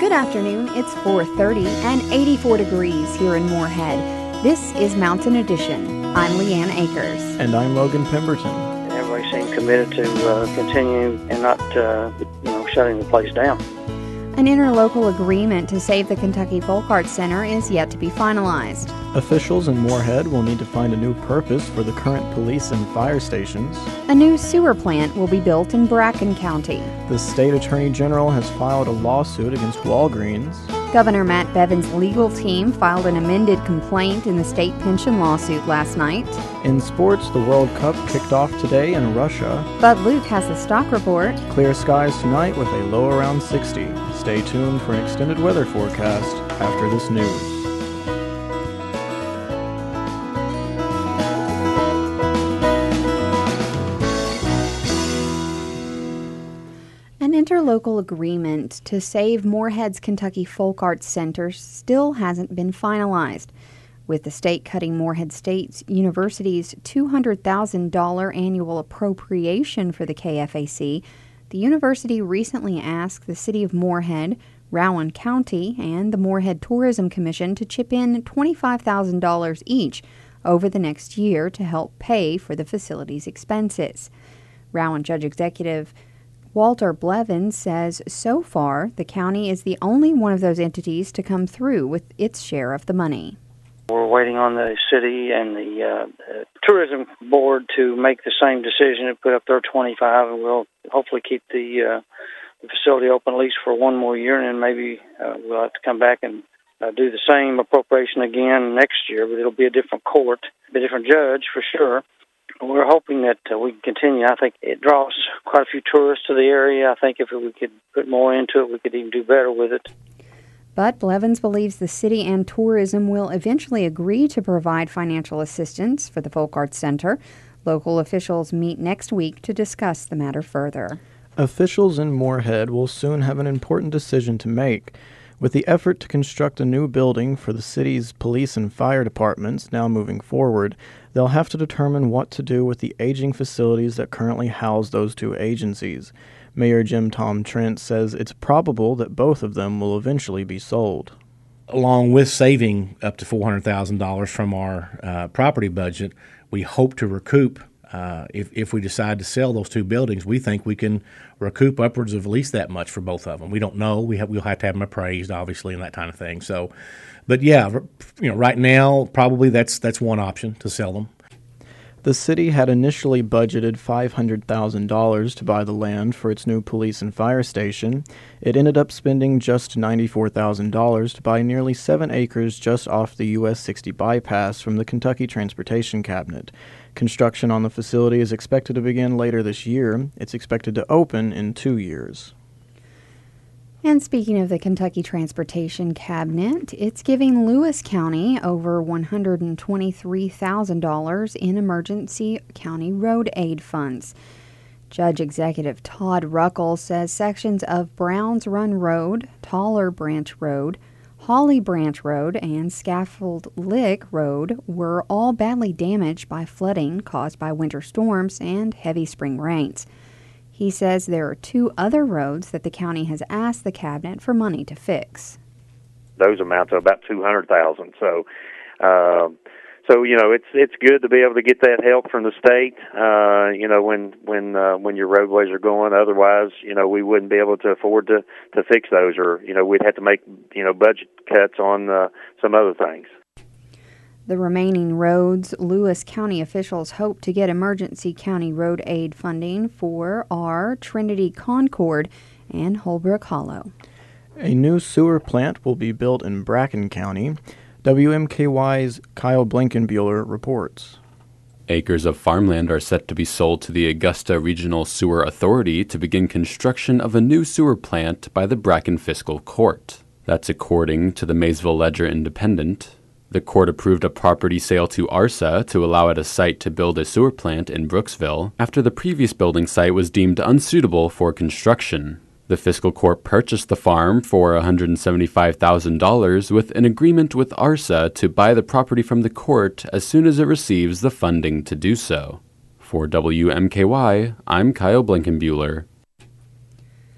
Good afternoon. It's 4:30 and 84 degrees here in Moorhead. This is Mountain Edition. I'm Leanne Akers. And I'm Logan Pemberton. Everybody seemed committed to continue and not, shutting the place down. An interlocal agreement to save the Kentucky Folk Arts Center is yet to be finalized. Officials in Moorhead will need to find a new purpose for the current police and fire stations. A new sewer plant will be built in Bracken County. The state attorney general has filed a lawsuit against Walgreens. Governor Matt Bevin's legal team filed an amended complaint in the state pension lawsuit last night. In sports, the World Cup kicked off today in Russia. Bud Luke has the stock report. Clear skies tonight with a low around 60. Stay tuned for an extended weather forecast after this news. An interlocal agreement to save Moorhead's Kentucky Folk Arts Center still hasn't been finalized. With the state cutting Moorhead State University's $200,000 annual appropriation for the KFAC, the university recently asked the city of Moorhead, Rowan County, and the Moorhead Tourism Commission to chip in $25,000 each over the next year to help pay for the facility's expenses. Rowan Judge Executive Walter Blevins says so far the county is the only one of those entities to come through with its share of the money. We're waiting on the city and the tourism board to make the same decision and put up their 25, and we'll hopefully keep the facility open at least for one more year, and then maybe we'll have to come back and do the same appropriation again next year, but it'll be a different court, a different judge for sure. We're hoping that we can continue. I think it draws quite a few tourists to the area. I think if we could put more into it, we could even do better with it. But Blevins believes the city and tourism will eventually agree to provide financial assistance for the Folk Arts Center. Local officials meet next week to discuss the matter further. Officials in Moorhead will soon have an important decision to make. With the effort to construct a new building for the city's police and fire departments now moving forward, they'll have to determine what to do with the aging facilities that currently house those two agencies. Mayor Jim Tom Trent says it's probable that both of them will eventually be sold. Along with saving up to $400,000 from our property budget, we hope to recoup. If we decide to sell those two buildings, we think we can recoup upwards of at least that much for both of them. We don't know. We'll have to have them appraised, obviously, and that kind of thing. So, but yeah, right now probably that's one option, to sell them. The city had initially budgeted $500,000 to buy the land for its new police and fire station. It ended up spending just $94,000 to buy nearly 7 acres just off the US 60 bypass from the Kentucky Transportation Cabinet. Construction on the facility is expected to begin later this year. It's expected to open in 2 years. And speaking of the Kentucky Transportation Cabinet, it's giving Lewis County over $123,000 in emergency county road aid funds. Judge Executive Todd Ruckel says sections of Browns Run Road, Taller Branch Road, Holly Branch Road, and Scaffold Lick Road were all badly damaged by flooding caused by winter storms and heavy spring rains. He says there are 2 other roads that the county has asked the cabinet for money to fix. Those amount to about $200,000. So it's good to be able to get that help from the state. When your roadways are going. Otherwise, we wouldn't be able to afford to fix those, or we'd have to make budget cuts on some other things. The remaining roads Lewis County officials hope to get emergency county road aid funding for are Trinity Concord and Holbrook Hollow. A new sewer plant will be built in Bracken County. WMKY's Kyle Blankenbuehler reports. Acres of farmland are set to be sold to the Augusta Regional Sewer Authority to begin construction of a new sewer plant by the Bracken Fiscal Court. That's according to the Maysville Ledger-Independent. The court approved a property sale to ARSA to allow it a site to build a sewer plant in Brooksville after the previous building site was deemed unsuitable for construction. The fiscal court purchased the farm for $175,000 with an agreement with ARSA to buy the property from the court as soon as it receives the funding to do so. For WMKY, I'm Kyle Blankenbuehler.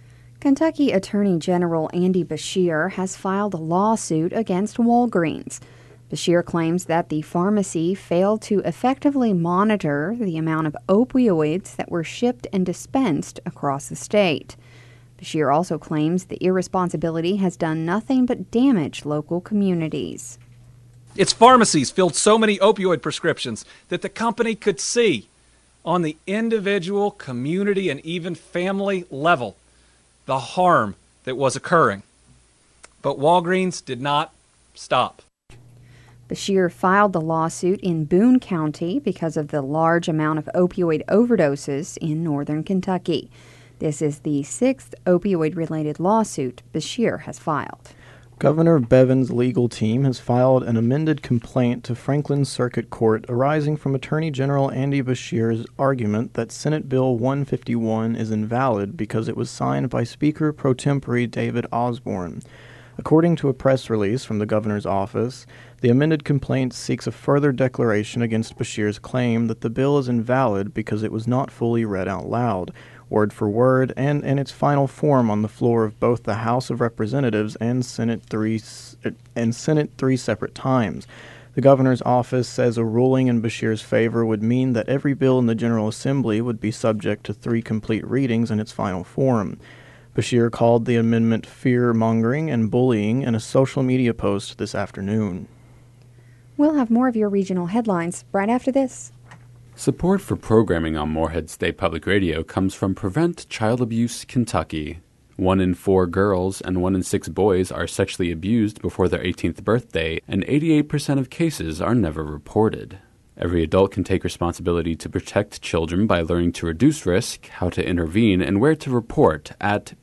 Kentucky Attorney General Andy Beshear has filed a lawsuit against Walgreens. Beshear claims that the pharmacy failed to effectively monitor the amount of opioids that were shipped and dispensed across the state. Beshear also claims the irresponsibility has done nothing but damage local communities. Its pharmacies filled so many opioid prescriptions that the company could see on the individual, community, and even family level the harm that was occurring. But Walgreens did not stop. Beshear filed the lawsuit in Boone County because of the large amount of opioid overdoses in northern Kentucky. This is the sixth opioid-related lawsuit Beshear has filed. Governor Bevin's legal team has filed an amended complaint to Franklin Circuit Court arising from Attorney General Andy Beshear's argument that Senate Bill 151 is invalid because it was signed by Speaker pro tempore David Osborne. According to a press release from the governor's office, the amended complaint seeks a further declaration against Beshear's claim that the bill is invalid because it was not fully read out loud, word for word, and in its final form on the floor of both the House of Representatives and Senate three separate times. The governor's office says a ruling in Beshear's favor would mean that every bill in the General Assembly would be subject to 3 complete readings in its final form. Beshear called the amendment fear-mongering and bullying in a social media post this afternoon. We'll have more of your regional headlines right after this. Support for programming on Morehead State Public Radio comes from Prevent Child Abuse Kentucky. 1 in 4 girls and 1 in 6 boys are sexually abused before their 18th birthday, and 88% of cases are never reported. Every adult can take responsibility to protect children by learning to reduce risk, how to intervene, and where to report at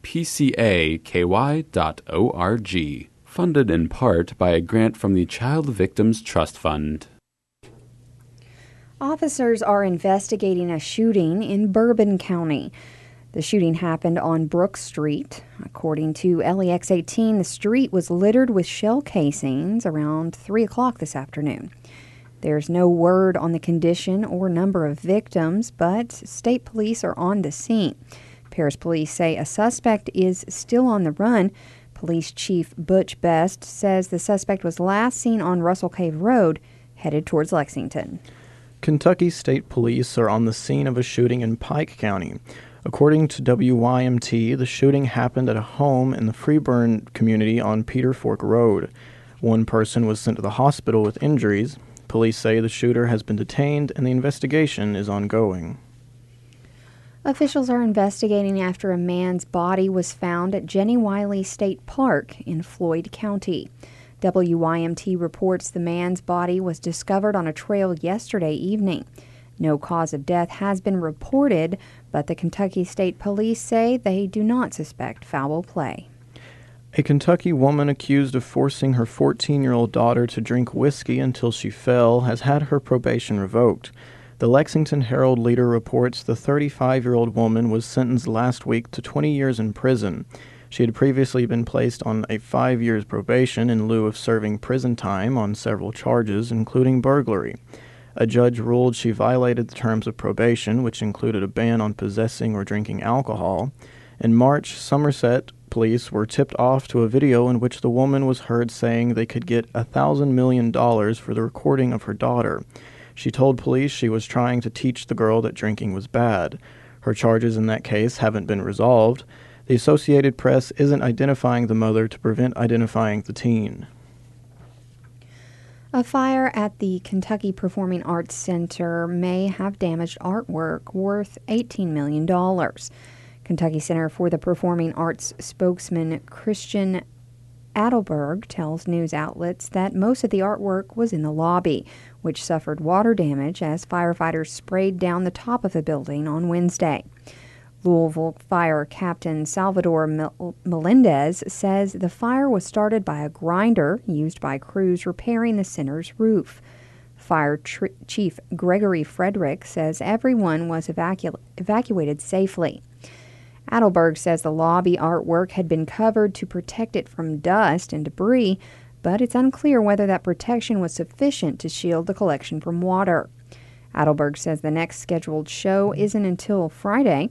pcaky.org. Funded in part by a grant from the Child Victims Trust Fund. Officers are investigating a shooting in Bourbon County. The shooting happened on Brook Street. According to LEX 18, the street was littered with shell casings around 3 o'clock this afternoon. There's no word on the condition or number of victims, but state police are on the scene. Paris police say a suspect is still on the run. Police Chief Butch Best says the suspect was last seen on Russell Cave Road, headed towards Lexington. Kentucky State Police are on the scene of a shooting in Pike County. According to WYMT, the shooting happened at a home in the Freeburn community on Peter Fork Road. 1 person was sent to the hospital with injuries. Police say the shooter has been detained and the investigation is ongoing. Officials are investigating after a man's body was found at Jenny Wiley State Park in Floyd County. WYMT reports the man's body was discovered on a trail yesterday evening. No cause of death has been reported, but the Kentucky State Police say they do not suspect foul play. A Kentucky woman accused of forcing her 14-year-old daughter to drink whiskey until she fell has had her probation revoked. The Lexington Herald-Leader reports the 35-year-old woman was sentenced last week to 20 years in prison. She had previously been placed on a 5 years probation in lieu of serving prison time on several charges, including burglary. A judge ruled she violated the terms of probation, which included a ban on possessing or drinking alcohol. In March, Somerset police were tipped off to a video in which the woman was heard saying they could get $1,000 million for the recording of her daughter. She told police she was trying to teach the girl that drinking was bad. Her charges in that case haven't been resolved. The Associated Press isn't identifying the mother to prevent identifying the teen. A fire at the Kentucky Performing Arts Center may have damaged artwork worth $18 million. Kentucky Center for the Performing Arts spokesman Christian Adelberg tells news outlets that most of the artwork was in the lobby, which suffered water damage as firefighters sprayed down the top of the building on Wednesday. Louisville Fire Captain Salvador Melendez says the fire was started by a grinder used by crews repairing the center's roof. Fire Chief Gregory Frederick says everyone was evacuated safely. Adelberg says the lobby artwork had been covered to protect it from dust and debris, but it's unclear whether that protection was sufficient to shield the collection from water. Adelberg says the next scheduled show isn't until Friday. The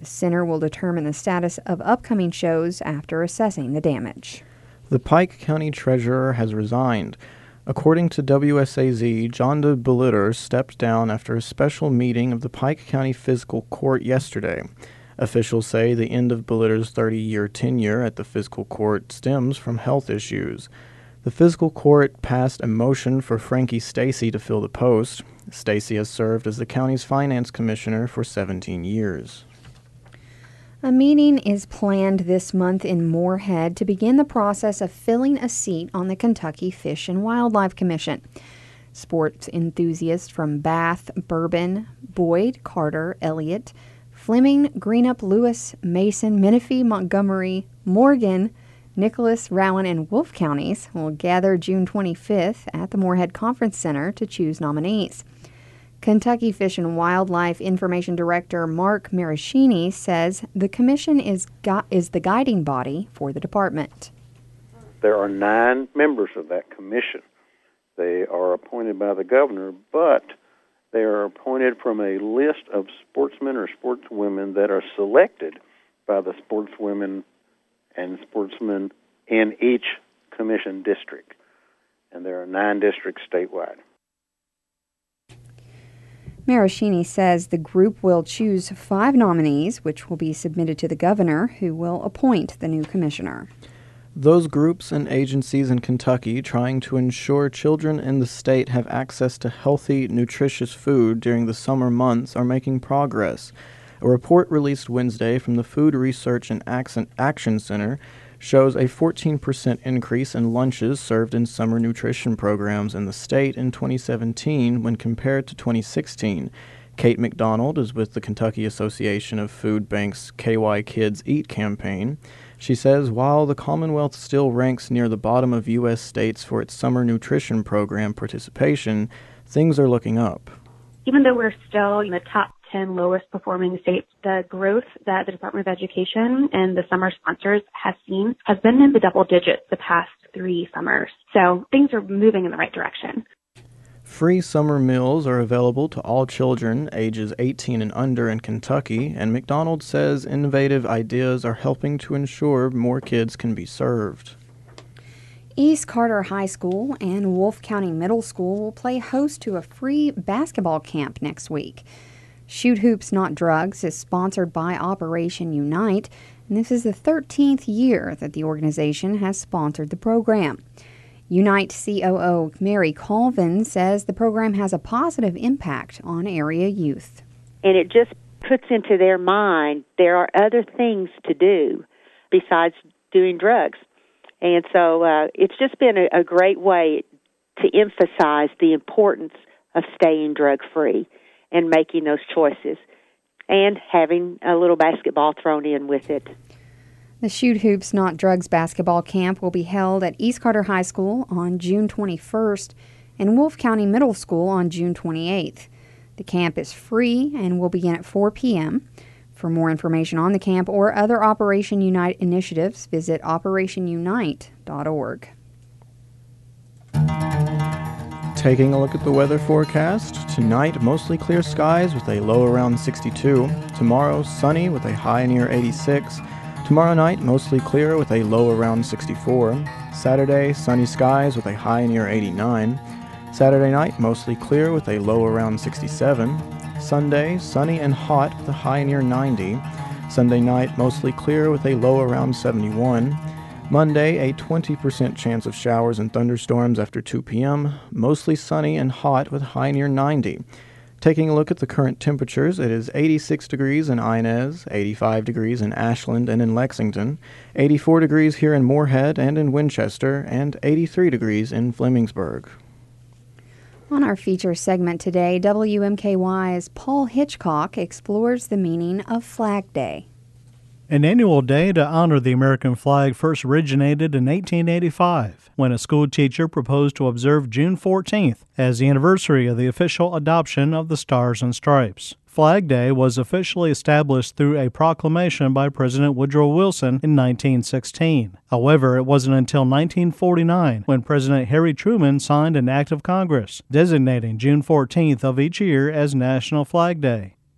The center will determine the status of upcoming shows after assessing the damage. The Pike County Treasurer has resigned. According to WSAZ, Jonda Belitter stepped down after a special meeting of the Pike County Fiscal Court yesterday. Officials say the end of Belitter's 30-year tenure at the fiscal court stems from health issues. The fiscal court passed a motion for Frankie Stacy to fill the post. Stacy has served as the county's finance commissioner for 17 years. A meeting is planned this month in Moorhead to begin the process of filling a seat on the Kentucky Fish and Wildlife Commission. Sports enthusiasts from Bath, Bourbon, Boyd, Carter, Elliott, Fleming, Greenup, Lewis, Mason, Menifee, Montgomery, Morgan, Nicholas, Rowan, and Wolfe counties will gather June 25th at the Moorhead Conference Center to choose nominees. Kentucky Fish and Wildlife Information Director Mark Maraschini says the commission is the guiding body for the department. There are 9 members of that commission. They are appointed by the governor, but they are appointed from a list of sportsmen or sportswomen that are selected by the sportswomen and sportsmen in each commission district. And there are 9 districts statewide. Maraschini says the group will choose 5 nominees, which will be submitted to the governor, who will appoint the new commissioner. Those groups and agencies in Kentucky trying to ensure children in the state have access to healthy, nutritious food during the summer months are making progress. A report released Wednesday from the Food Research and Action Center shows a 14% increase in lunches served in summer nutrition programs in the state in 2017 when compared to 2016. Kate McDonald is with the Kentucky Association of Food Banks' KY Kids Eat campaign. She says while the Commonwealth still ranks near the bottom of U.S. states for its summer nutrition program participation, things are looking up. Even though we're still in the top 10 lowest performing states, the growth that the Department of Education and the summer sponsors have seen has been in the double digits the past 3 summers. So things are moving in the right direction. Free summer meals are available to all children ages 18 and under in Kentucky, and McDonald says innovative ideas are helping to ensure more kids can be served. East Carter High School and Wolfe County Middle School will play host to a free basketball camp next week. Shoot Hoops Not Drugs is sponsored by Operation Unite, and this is the 13th year that the organization has sponsored the program. Unite COO Mary Colvin says the program has a positive impact on area youth. And it just puts into their mind there are other things to do besides doing drugs. And so it's just been a great way to emphasize the importance of staying drug-free and making those choices and having a little basketball thrown in with it. The Shoot Hoops Not Drugs basketball camp will be held at East Carter High School on June 21st and Wolfe County Middle School on June 28th. The camp is free and will begin at 4 p.m. For more information on the camp or other Operation Unite initiatives, visit operationunite.org. Taking a look at the weather forecast, tonight mostly clear skies with a low around 62. Tomorrow sunny with a high near 86. Tomorrow night mostly clear with a low around 64. Saturday sunny skies with a high near 89. Saturday night mostly clear with a low around 67. Sunday sunny and hot with a high near 90. Sunday night mostly clear with a low around 71. Monday, a 20% chance of showers and thunderstorms after 2 p.m., mostly sunny and hot with high near 90. Taking a look at the current temperatures, it is 86 degrees in Inez, 85 degrees in Ashland and in Lexington, 84 degrees here in Moorhead and in Winchester, and 83 degrees in Flemingsburg. On our feature segment today, WMKY's Paul Hitchcock explores the meaning of Flag Day. An annual day to honor the American flag first originated in 1885, when a school teacher proposed to observe June 14th as the anniversary of the official adoption of the Stars and Stripes. Flag Day was officially established through a proclamation by President Woodrow Wilson in 1916. However, it wasn't until 1949 when President Harry Truman signed an act of Congress designating June 14th of each year as National Flag Day.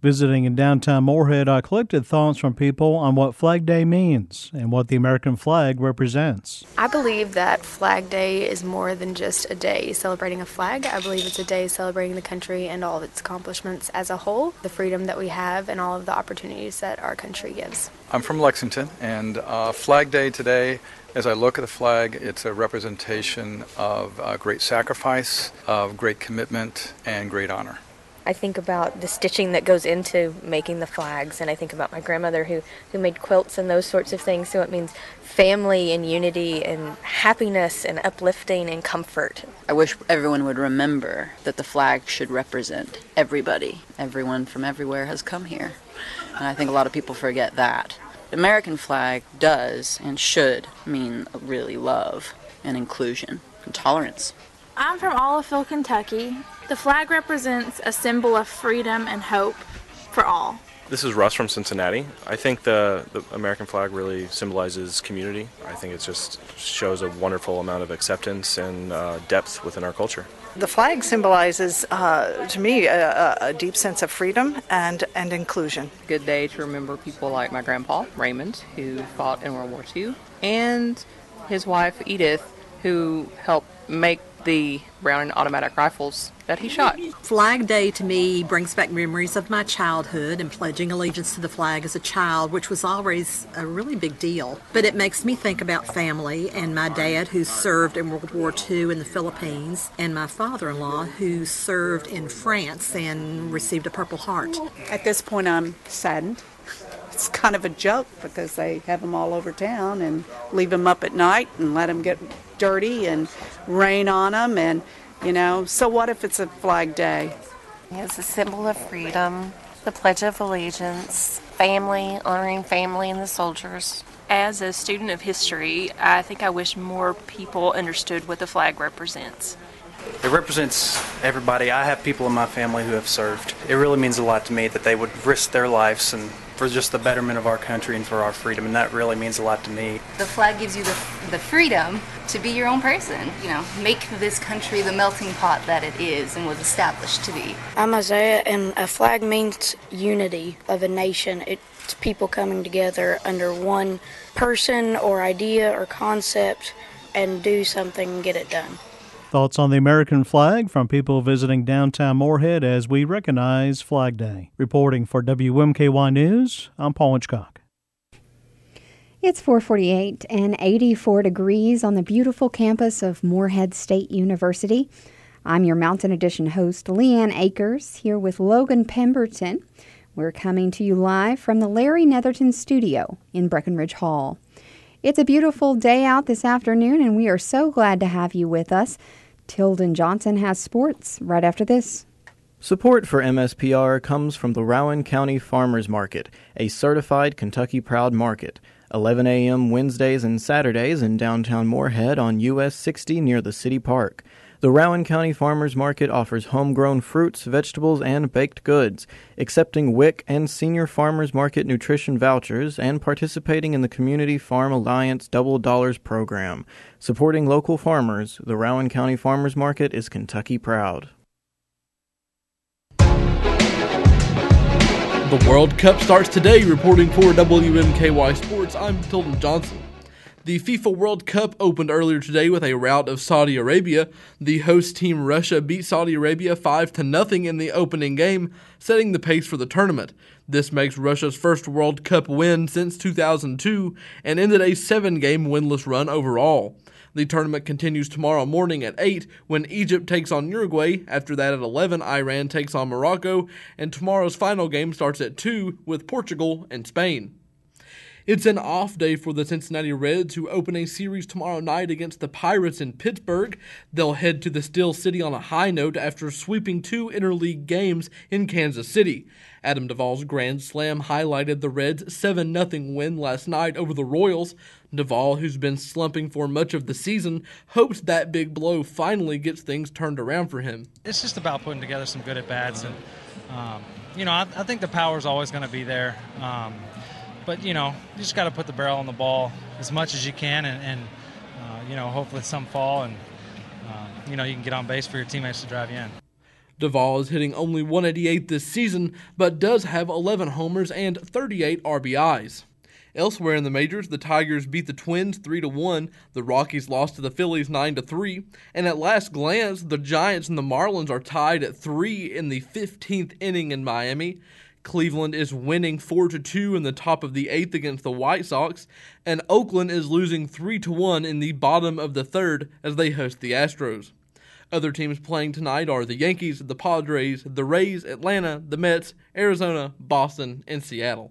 Visiting in downtown Moorhead, I collected thoughts from people on what Flag Day means and what the American flag represents. I believe that Flag Day is more than just a day celebrating a flag. I believe it's a day celebrating the country and all of its accomplishments as a whole, the freedom that we have and all of the opportunities that our country gives. I'm from Lexington, and Flag Day today, as I look at the flag, it's a representation of great sacrifice, of great commitment, and great honor. I think about the stitching that goes into making the flags, and I think about my grandmother who made quilts and those sorts of things. So it means family and unity and happiness and uplifting and comfort. I wish everyone would remember that the flag should represent everybody. Everyone from everywhere has come here. And I think a lot of people forget that. The American flag does and should mean really love and inclusion and tolerance. I'm from Ollafille, Kentucky. The flag represents a symbol of freedom and hope for all. This is Russ from Cincinnati. I think the American flag really symbolizes community. I think it just shows a wonderful amount of acceptance and depth within our culture. The flag symbolizes, to me, a deep sense of freedom and inclusion. Good day to remember people like my grandpa, Raymond, who fought in World War II, and his wife, Edith, who helped make the Browning automatic rifles that he shot. Flag Day to me brings back memories of my childhood and pledging allegiance to the flag as a child, which was always a really big deal. But it makes me think about family and my dad who served in World War II in the Philippines and my father-in-law who served in France and received a Purple Heart. At this point I'm saddened. It's kind of a joke because they have them all over town and leave them up at night and let them get dirty and rain on them, and so what if it's a Flag Day? It's a symbol of freedom, the Pledge of Allegiance, family, honoring family and the soldiers. As a student of history, I think I wish more people understood what the flag represents. It represents everybody. I have people in my family who have served. It really means a lot to me that they would risk their lives and for just the betterment of our country and for our freedom, and that really means a lot to me. The flag gives you the freedom to be your own person, make this country the melting pot that it is and was established to be. I'm Isaiah, and a flag means unity of a nation. It's people coming together under one person or idea or concept and do something and get it done. Thoughts on the American flag from people visiting downtown Moorhead as we recognize Flag Day. Reporting for WMKY News, I'm Paul Hitchcock. It's 4:48 and 84 degrees on the beautiful campus of Moorhead State University. I'm your Mountain Edition host, Leanne Akers, here with Logan Pemberton. We're coming to you live from the Larry Netherton studio in Breckenridge Hall. It's a beautiful day out this afternoon, and we are so glad to have you with us. Tilden Johnson has sports right after this. Support for MSPR comes from the Rowan County Farmers Market, a certified Kentucky Proud market. 11 a.m. Wednesdays and Saturdays in downtown Moorhead on US 60 near the city park. The Rowan County Farmers Market offers homegrown fruits, vegetables, and baked goods, accepting WIC and Senior Farmers Market nutrition vouchers, and participating in the Community Farm Alliance Double Dollars program. Supporting local farmers, the Rowan County Farmers Market is Kentucky proud. The World Cup starts today. Reporting for WMKY Sports, I'm Tilden Johnson. The FIFA World Cup opened earlier today with a rout of Saudi Arabia. The host team Russia beat Saudi Arabia 5-0 in the opening game, setting the pace for the tournament. This makes Russia's first World Cup win since 2002 and ended a 7-game winless run overall. The tournament continues tomorrow morning at 8 when Egypt takes on Uruguay. After that at 11, Iran takes on Morocco, and tomorrow's final game starts at 2 with Portugal and Spain. It's an off day for the Cincinnati Reds, who open a series tomorrow night against the Pirates in Pittsburgh. They'll head to the Steel City on a high note after sweeping 2 interleague games in Kansas City. Adam Duvall's grand slam highlighted the Reds' 7-0 win last night over the Royals. Duvall, who's been slumping for much of the season, hopes that big blow finally gets things turned around for him. It's just about putting together some good at-bats, and I think the power's always going to be there. But, you just got to put the barrel on the ball as much as you can and hopefully some fall and, you can get on base for your teammates to drive you in. Duvall is hitting only .188 this season, but does have 11 homers and 38 RBIs. Elsewhere in the majors, the Tigers beat the Twins 3-1, the Rockies lost to the Phillies 9-3, and at last glance, the Giants and the Marlins are tied at 3 in the 15th inning in Miami. Cleveland is winning 4-2 in the top of the 8th against the White Sox, and Oakland is losing 3-1 in the bottom of the 3rd as they host the Astros. Other teams playing tonight are the Yankees, the Padres, the Rays, Atlanta, the Mets, Arizona, Boston, and Seattle.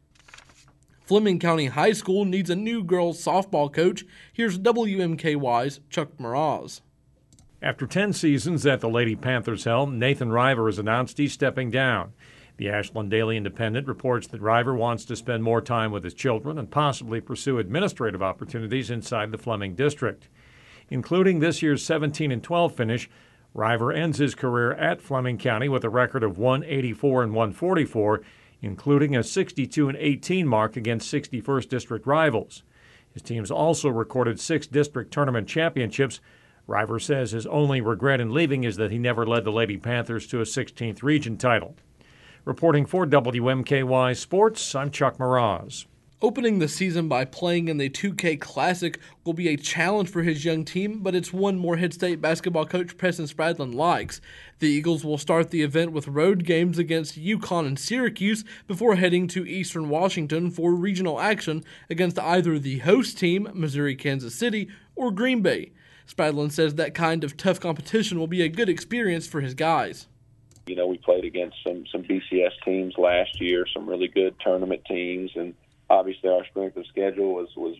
Fleming County High School needs a new girls softball coach. Here's WMKY's Chuck Mraz. After 10 seasons at the Lady Panthers helm, Nathan River has announced he's stepping down. The Ashland Daily Independent reports that River wants to spend more time with his children and possibly pursue administrative opportunities inside the Fleming district. Including this year's 17-12 finish, River ends his career at Fleming County with a record of 184 and 144, including a 62-18 mark against 61st District rivals. His teams also recorded 6 district tournament championships. River says his only regret in leaving is that he never led the Lady Panthers to a 16th region title. Reporting for WMKY Sports, I'm Chuck Mraz. Opening the season by playing in the 2K Classic will be a challenge for his young team, but it's one Morehead State basketball coach Preston Spradlin likes. The Eagles will start the event with road games against UConn and Syracuse before heading to Eastern Washington for regional action against either the host team, Missouri Kansas City, or Green Bay. Spradlin says that kind of tough competition will be a good experience for his guys. You know, we played against some BCS teams last year, some really good tournament teams, and obviously our strength of schedule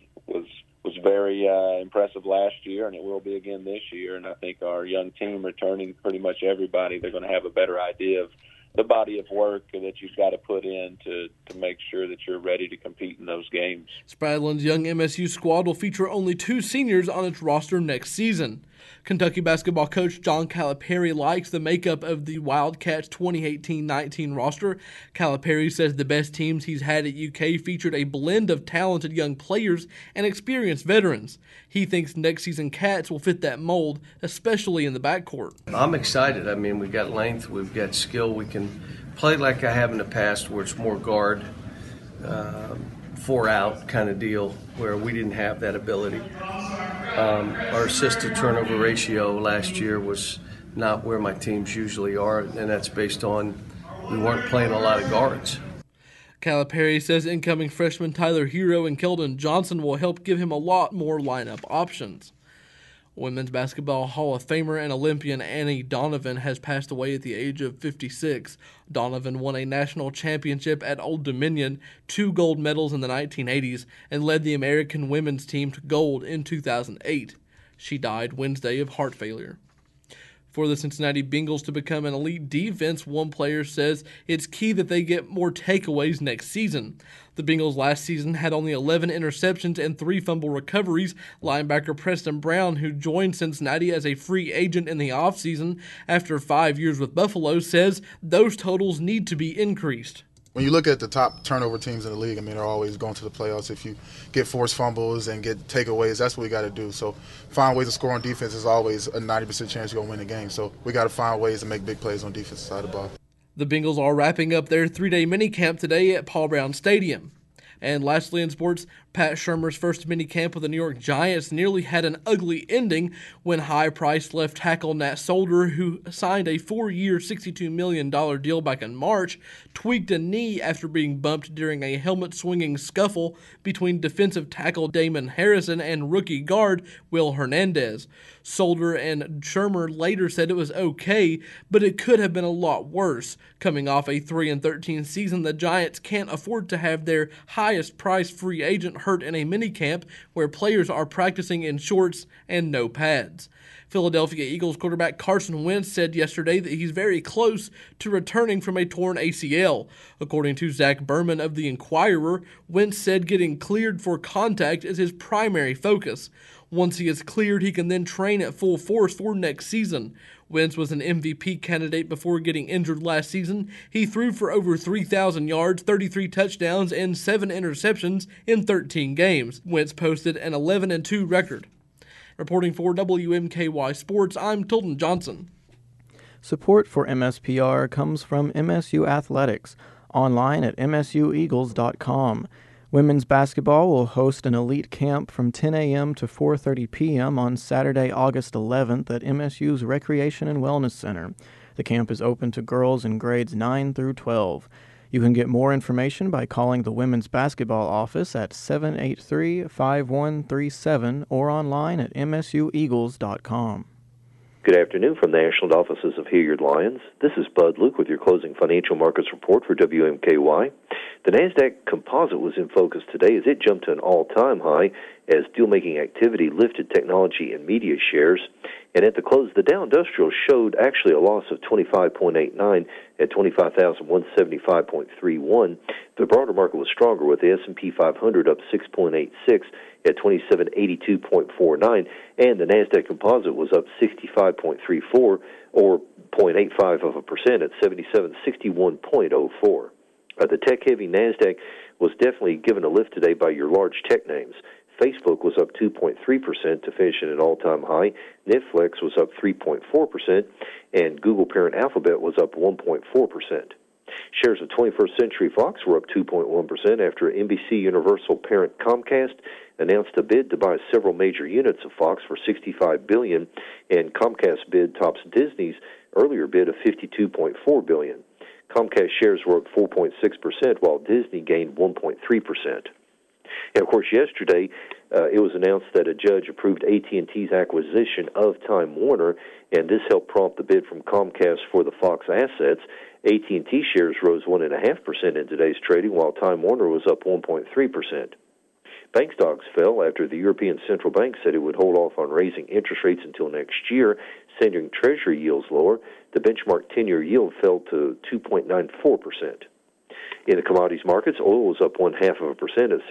was very impressive last year, and it will be again this year. And I think our young team returning pretty much everybody, they're going to have a better idea of the body of work that you've got to put in to make sure that you're ready to compete in those games. Spradlin's young MSU squad will feature only 2 seniors on its roster next season. Kentucky basketball coach John Calipari likes the makeup of the Wildcats 2018-19 roster. Calipari says the best teams he's had at UK featured a blend of talented young players and experienced veterans. He thinks next season Cats will fit that mold, especially in the backcourt. I'm excited. I mean, we've got length, we've got skill. We can play like I have in the past where it's more guard, 4-out kind of deal where we didn't have that ability. Our assist to turnover ratio last year was not where my teams usually are, and that's based on we weren't playing a lot of guards. Calipari says incoming freshmen Tyler Hero and Keldon Johnson will help give him a lot more lineup options. Women's basketball Hall of Famer and Olympian Annie Donovan has passed away at the age of 56. Donovan won a national championship at Old Dominion, 2 gold medals in the 1980s, and led the American women's team to gold in 2008. She died Wednesday of heart failure. For the Cincinnati Bengals to become an elite defense, one player says it's key that they get more takeaways next season. The Bengals last season had only 11 interceptions and 3 fumble recoveries. Linebacker Preston Brown, who joined Cincinnati as a free agent in the offseason after 5 years with Buffalo, says those totals need to be increased. When you look at the top turnover teams in the league, I mean, they're always going to the playoffs. If you get forced fumbles and get takeaways, that's what we got to do. So find ways to score on defense is always a 90% chance you're going to win the game. So we got to find ways to make big plays on defensive side of the ball. The Bengals are wrapping up their 3-day minicamp today at Paul Brown Stadium. And lastly in sports, Pat Shurmur's first minicamp with the New York Giants nearly had an ugly ending when high-priced left tackle Nat Solder, who signed a 4-year, $62 million deal back in March, tweaked a knee after being bumped during a helmet-swinging scuffle between defensive tackle Damon Harrison and rookie guard Will Hernandez. Solder and Shurmur later said it was okay, but it could have been a lot worse. Coming off a 3-13 season, the Giants can't afford to have their highest-priced free agent hurt in a minicamp where players are practicing in shorts and no pads. Philadelphia Eagles quarterback Carson Wentz said yesterday that he's very close to returning from a torn ACL. According to Zach Berman of The Inquirer, Wentz said getting cleared for contact is his primary focus. Once he is cleared, he can then train at full force for next season. Wentz was an MVP candidate before getting injured last season. He threw for over 3,000 yards, 33 touchdowns, and 7 interceptions in 13 games. Wentz posted an 11-2 record. Reporting for WMKY Sports, I'm Tilden Johnson. Support for MSPR comes from MSU Athletics, online at msueagles.com. Women's basketball will host an elite camp from 10 a.m. to 4:30 p.m. on Saturday, August 11th at MSU's Recreation and Wellness Center. The camp is open to girls in grades 9 through 12. You can get more information by calling the women's basketball office at 783-5137 or online at msueagles.com. Good afternoon from the Ashland offices of Hilliard Lyons. This is Bud Luke with your closing financial markets report for WMKY. The NASDAQ Composite was in focus today as it jumped to an all-time high as deal-making activity lifted technology and media shares. And at the close, the Dow Industrial showed actually a loss of 25.89 at 25,175.31. The broader market was stronger with the S&P 500 up 6.86 at 2782.49, and the NASDAQ Composite was up 65.34 or 0.85% at 7761.04. The tech-heavy NASDAQ was definitely given a lift today by your large tech names. Facebook was up 2.3% to finish at an all-time high. Netflix was up 3.4%, and Google parent Alphabet was up 1.4%. Shares of 21st Century Fox were up 2.1% after NBC Universal parent Comcast announced a bid to buy several major units of Fox for $65 billion, and Comcast bid tops Disney's earlier bid of $52.4 billion. Comcast shares were up 4.6%, while Disney gained 1.3%. And, of course, yesterday it was announced that a judge approved AT&T's acquisition of Time Warner, and this helped prompt the bid from Comcast for the Fox assets. AT&T shares rose 1.5% in today's trading, while Time Warner was up 1.3%. Bank stocks fell after the European Central Bank said it would hold off on raising interest rates until next year, sending Treasury yields lower. The benchmark 10-year yield fell to 2.94%. In the commodities markets, oil was up 0.5% at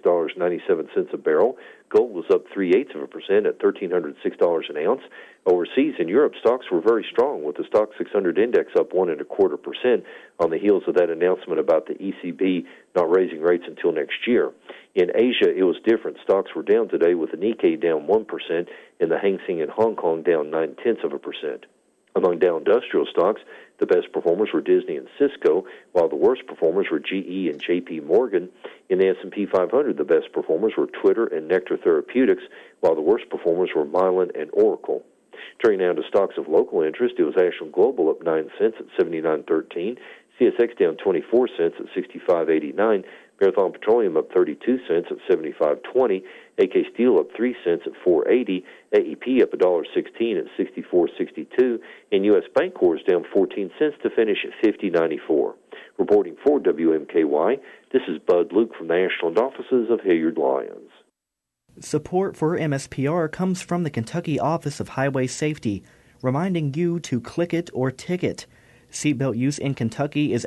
$66.97 a barrel. Gold was up 0.3% at $1,306 an ounce. Overseas in Europe, stocks were very strong, with the Stock 600 index up 1.25% on the heels of that announcement about the ECB not raising rates until next year. In Asia, it was different. Stocks were down today, with the Nikkei down 1% and the Hang Seng in Hong Kong down 0.9%. Among Dow Industrial stocks, the best performers were Disney and Cisco, while the worst performers were GE and JP Morgan. In the S&P 500, the best performers were Twitter and Nectar Therapeutics, while the worst performers were Mylan and Oracle. Turning now to stocks of local interest, it was Ashland Global up 9 cents at $79.13, CSX down 24 cents at $65.89, Marathon Petroleum up 32 cents at $75.20, AK Steel up 3 cents at $4.80, AEP up $1.16 at $64.62, and U.S. Bancorp is down 14 cents to finish at $50.94. Reporting for WMKY, this is Bud Luke from the Ashland offices of Hilliard Lyons. Support for MSPR comes from the Kentucky Office of Highway Safety, reminding you to click it or ticket. Seatbelt use in Kentucky is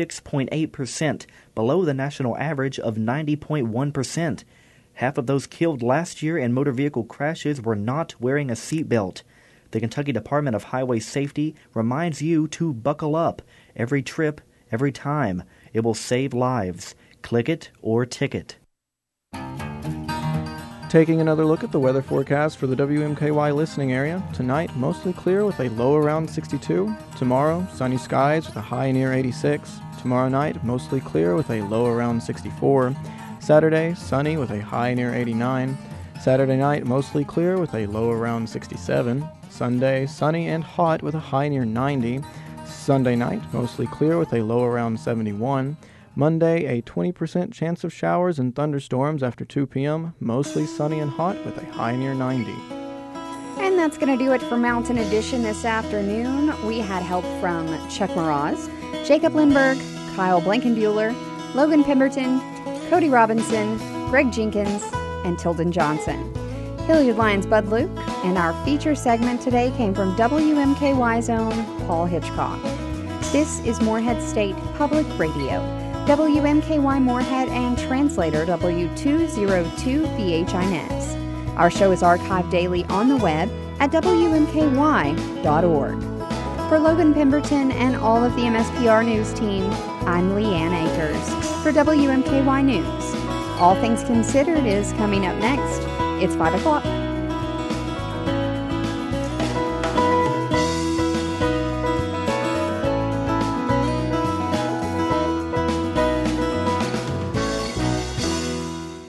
86.8%, below the national average of 90.1%. Half of those killed last year in motor vehicle crashes were not wearing a seatbelt. The Kentucky Department of Highway Safety reminds you to buckle up every trip, every time. It will save lives. Click it or ticket. Taking another look at the weather forecast for the WMKY listening area. Tonight, mostly clear with a low around 62. Tomorrow, sunny skies with a high near 86. Tomorrow night, mostly clear with a low around 64. Saturday, sunny with a high near 89. Saturday night, mostly clear with a low around 67. Sunday, sunny and hot with a high near 90. Sunday night, mostly clear with a low around 71. Monday, a 20% chance of showers and thunderstorms after 2 p.m., mostly sunny and hot with a high near 90. And that's going to do it for Mountain Edition this afternoon. We had help from Chuck Mraz, Jacob Lindberg, Kyle Blankenbuehler, Logan Pemberton, Cody Robinson, Greg Jenkins, and Tilden Johnson. Hilliard Lyons Bud Luke, and our feature segment today came from WMKY's own Paul Hitchcock. This is Morehead State Public Radio. WMKY Morehead and translator W202BHINS. Our show is archived daily on the web at WMKY.org. For Logan Pemberton and all of the MSPR News team, I'm Leanne Akers for WMKY News. All Things Considered is coming up next. It's 5 o'clock.